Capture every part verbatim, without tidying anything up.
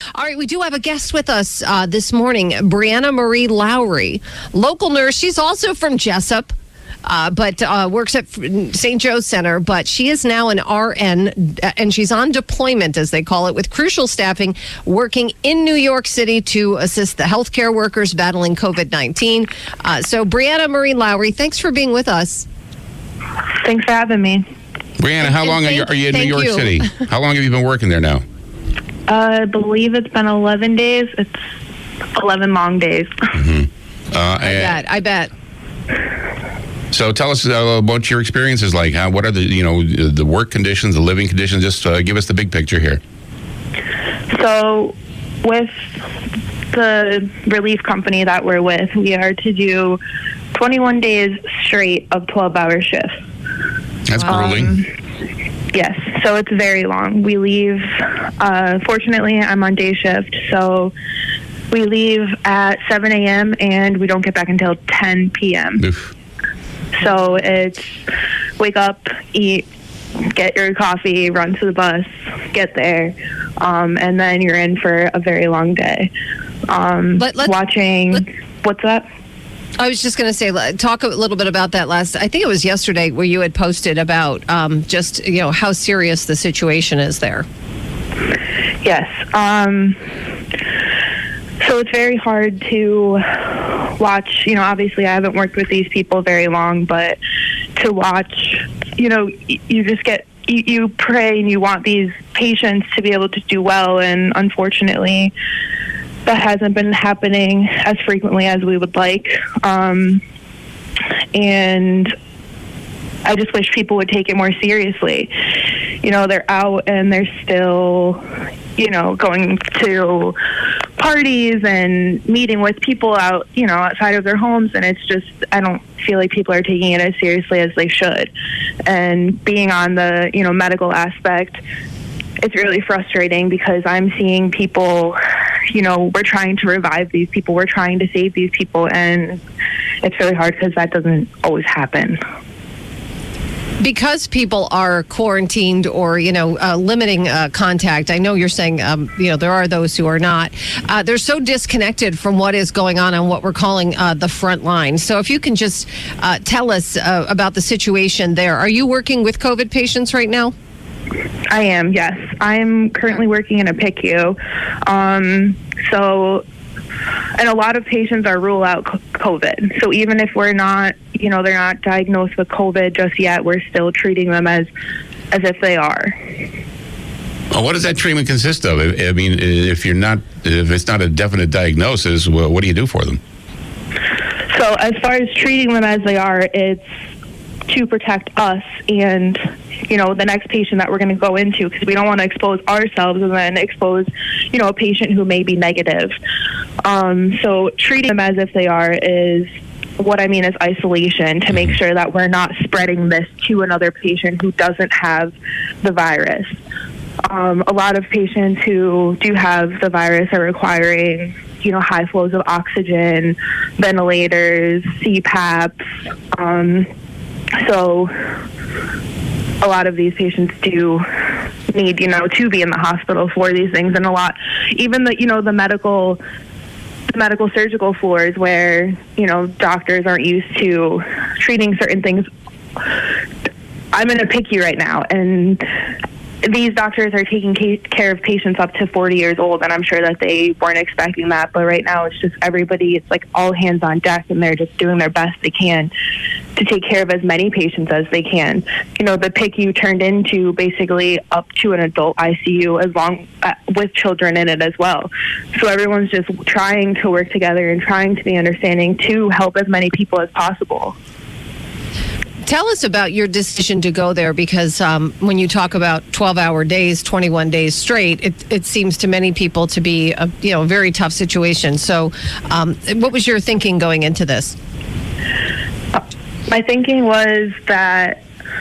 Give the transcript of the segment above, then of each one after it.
All right, we do have a guest with us uh, this morning, Brianna Marie Lowry, local nurse. She's also from Jessup, uh, but uh, works at Saint Joe's Center. But she is now an R N, and she's on deployment, as they call it, with crucial staffing, working in New York City to assist the healthcare workers battling COVID nineteen. Uh, so, Brianna Marie Lowry, thanks for being with us. Thanks for having me. Brianna, how long are you, are you in New York you. City? How long have you been working there now? Uh, I believe it's been eleven days. It's eleven long days. Mm-hmm. Uh, I bet. I bet. So tell us uh, what your experience is like. How, what are the you know the work conditions, the living conditions? Just uh, give us the big picture here. So, with the relief company that we're with, we are to do twenty-one days straight of twelve-hour shifts. That's grueling. Um, Yes, so it's very long. We leave, uh, fortunately, I'm on day shift, so we leave at seven a.m. and we don't get back until ten p.m. Oof. So it's wake up, eat, get your coffee, run to the bus, get there, um, and then you're in for a very long day. Um, Let- let's- watching, let- what's that? I was just going to say, talk a little bit about that last, I think it was yesterday where you had posted about um, just, you know, how serious the situation is there. Yes. Um, so it's very hard to watch, you know, obviously I haven't worked with these people very long, but to watch, you know, you just get, you, you pray and you want these patients to be able to do well, and unfortunately that hasn't been happening as frequently as we would like. Um, and I just wish people would take it more seriously. You know, they're out and they're still, you know, going to parties and meeting with people out, you know, outside of their homes. And it's just, I don't feel like people are taking it as seriously as they should. And being on the, you know, medical aspect, it's really frustrating because I'm seeing people, you know, we're trying to revive these people, we're trying to save these people, and it's really hard because that doesn't always happen. Because people are quarantined or, you know, uh, limiting uh, contact, I know you're saying, um, you know, there are those who are not. Uh, they're so disconnected from what is going on on what we're calling uh, the front line. So if you can just uh, tell us uh, about the situation there. Are you working with COVID patients right now? I am, yes. I'm currently working in a P I C U. Um, so, and a lot of patients are rule out COVID. So even if we're not, you know, they're not diagnosed with COVID just yet, we're still treating them as, as if they are. Well, what does that treatment consist of? I mean, if you're not, if it's not a definite diagnosis, well, what do you do for them? So as far as treating them as they are, it's to protect us and, you know, the next patient that we're going to go into, because we don't want to expose ourselves and then expose, you know, a patient who may be negative. Um, so treating them as if they are is what I mean is isolation, to make sure that we're not spreading this to another patient who doesn't have the virus. Um, a lot of patients who do have the virus are requiring, you know, high flows of oxygen, ventilators, C PAPs. Um, so a lot of these patients do need, you know, to be in the hospital for these things. And a lot, even the, you know, the medical, the medical surgical floors where, you know, doctors aren't used to treating certain things. I'm in a P I C U right now, and these doctors are taking care of patients up to forty years old, and I'm sure that they weren't expecting that. But right now it's just everybody, it's like all hands on deck, and they're just doing their best they can to take care of as many patients as they can. You know, the P I C U turned into basically up to an adult I C U as long uh, with children in it as well. So everyone's just trying to work together and trying to be understanding to help as many people as possible. Tell us about your decision to go there, because um, when you talk about twelve-hour days, twenty-one days straight, it, it seems to many people to be a, you know, a very tough situation. So um, what was your thinking going into this? My thinking was that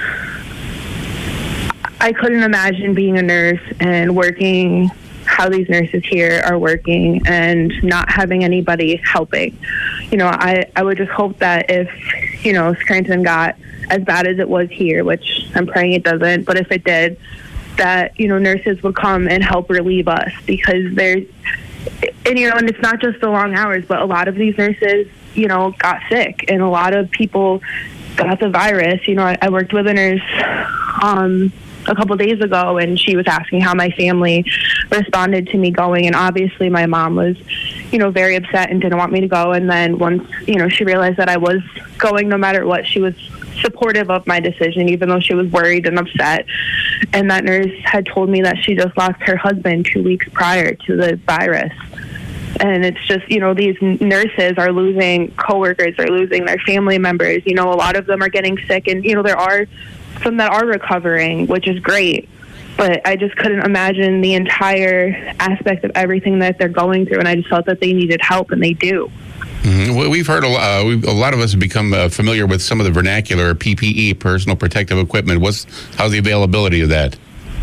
I couldn't imagine being a nurse and working how these nurses here are working and not having anybody helping. You know, I, I would just hope that if, you know, Scranton got as bad as it was here, which I'm praying it doesn't, but if it did, that, you know, nurses would come and help relieve us, because there's, and, you know, and it's not just the long hours, but a lot of these nurses, you know, got sick, and a lot of people got the virus. You know, I, I worked with a nurse um, a couple days ago, and she was asking how my family responded to me going, and obviously my mom was, you know, very upset and didn't want me to go. And then once, you know, she realized that I was going no matter what, she was supportive of my decision, even though she was worried and upset. And that nurse had told me that she just lost her husband two weeks prior to the virus. And it's just, you know, these nurses are losing coworkers, they're losing their family members. You know, a lot of them are getting sick, and, you know, there are some that are recovering, which is great. But I just couldn't imagine the entire aspect of everything that they're going through, and I just felt that they needed help, and they do. Mm-hmm. We've heard a, uh, we've, a lot of us have become uh, familiar with some of the vernacular P P E, personal protective equipment. What's how's the availability of that?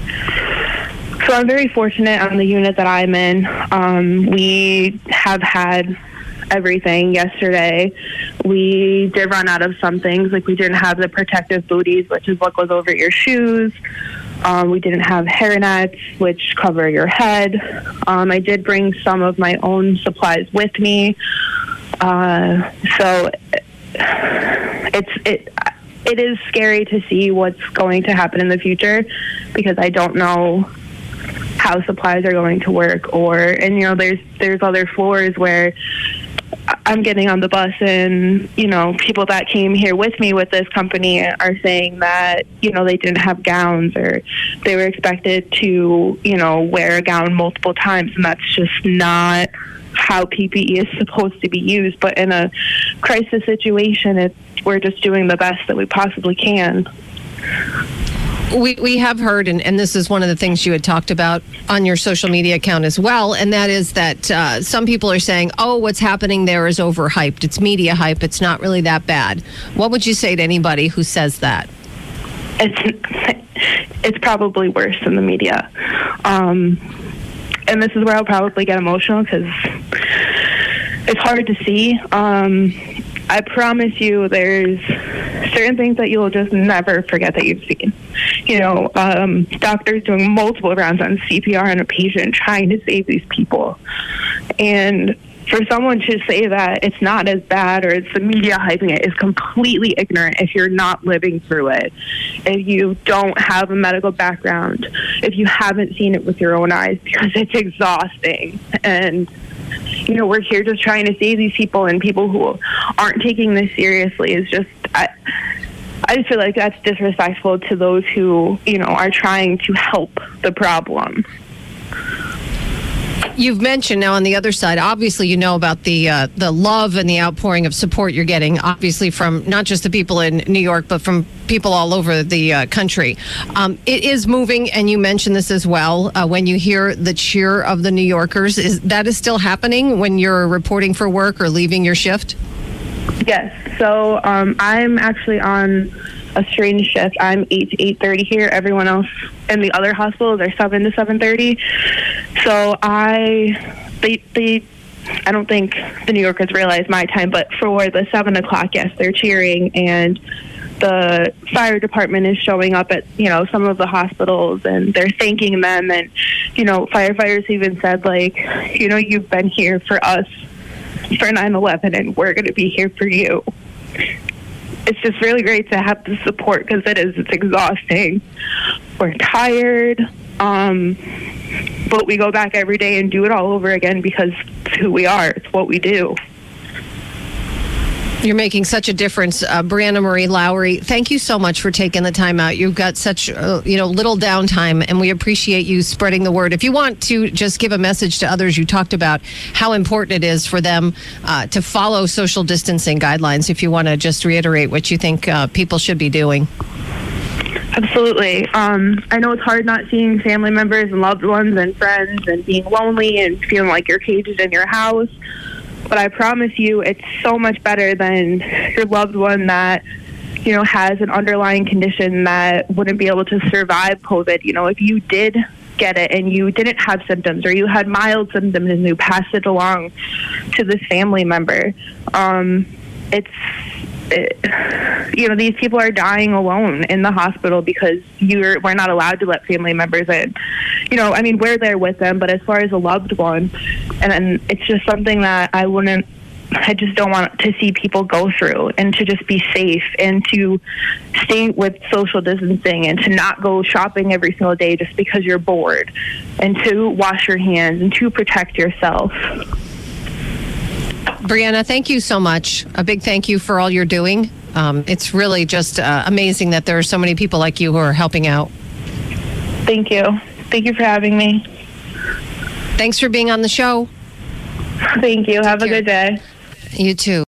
So I'm very fortunate on the unit that I'm in. Um, we have had everything. Yesterday, we did run out of some things. Like, we didn't have the protective booties, which is what goes over your shoes. Um, we didn't have hairnets, which cover your head. Um, I did bring some of my own supplies with me. Uh, so it's it it is scary to see what's going to happen in the future, because I don't know how supplies are going to work, or, and, you know, there's there's other floors where I'm getting on the bus, and, you know, people that came here with me with this company are saying that, you know, they didn't have gowns, or they were expected to, you know, wear a gown multiple times, and that's just not how P P E is supposed to be used. But in a crisis situation, it, we're just doing the best that we possibly can. We we have heard, and, and this is one of the things you had talked about on your social media account as well, and that is that uh, some people are saying, oh, what's happening there is overhyped. It's media hype. It's not really that bad. What would you say to anybody who says that? It's, it's probably worse than the media. Um, and this is where I'll probably get emotional, because it's hard to see. Um, I promise you there's certain things that you'll just never forget that you've seen. You know, um, doctors doing multiple rounds on C P R on a patient trying to save these people. And for someone to say that it's not as bad, or it's the media hyping it, is completely ignorant if you're not living through it. If you don't have a medical background, if you haven't seen it with your own eyes, because it's exhausting. And, you know, we're here just trying to save these people, and people who aren't taking this seriously is just, I, I just feel like that's disrespectful to those who, you know, are trying to help the problem. You've mentioned now on the other side, obviously you know about the uh, the love and the outpouring of support you're getting, obviously from not just the people in New York, but from people all over the uh, country. Um, it is moving, and you mentioned this as well, uh, when you hear the cheer of the New Yorkers. Is that is still happening when you're reporting for work or leaving your shift? Yes. So um, I'm actually on a strange shift. I'm eight to eight thirty here. Everyone else in the other hospitals are seven to seven thirty. So I, they, they, I don't think the New Yorkers realize my time, but for the seven o'clock, yes, they're cheering, and the fire department is showing up at, you know, some of the hospitals, and they're thanking them. And, you know, firefighters even said, like, you know, you've been here for us for nine eleven, and we're going to be here for you. It's just really great to have the support, because it is, it's exhausting. We're tired, um, but we go back every day and do it all over again, because it's who we are. It's what we do. You're making such a difference, uh, Brianna Marie Lowry. Thank you so much for taking the time out. You've got such, uh, you know, little downtime, and we appreciate you spreading the word. If you want to just give a message to others, you talked about how important it is for them uh, to follow social distancing guidelines. If you want to just reiterate what you think uh, people should be doing. Absolutely. Um, I know it's hard not seeing family members and loved ones and friends, and being lonely and feeling like you're caged in your house. But I promise you, it's so much better than your loved one that, you know, has an underlying condition that wouldn't be able to survive COVID. You know, if you did get it and you didn't have symptoms, or you had mild symptoms and you passed it along to this family member, um, it's it, you know, these people are dying alone in the hospital because you're we're not allowed to let family members in. You know, I mean, we're there with them, but as far as a loved one, and, and it's just something that I wouldn't, I just don't want to see people go through, and to just be safe and to stay with social distancing and to not go shopping every single day just because you're bored, and to wash your hands and to protect yourself. Brianna, thank you so much. A big thank you for all you're doing. Um, it's really just uh, amazing that there are so many people like you who are helping out. Thank you. Thank you for having me. Thanks for being on the show. Thank you. Take Have care. a good day. You too.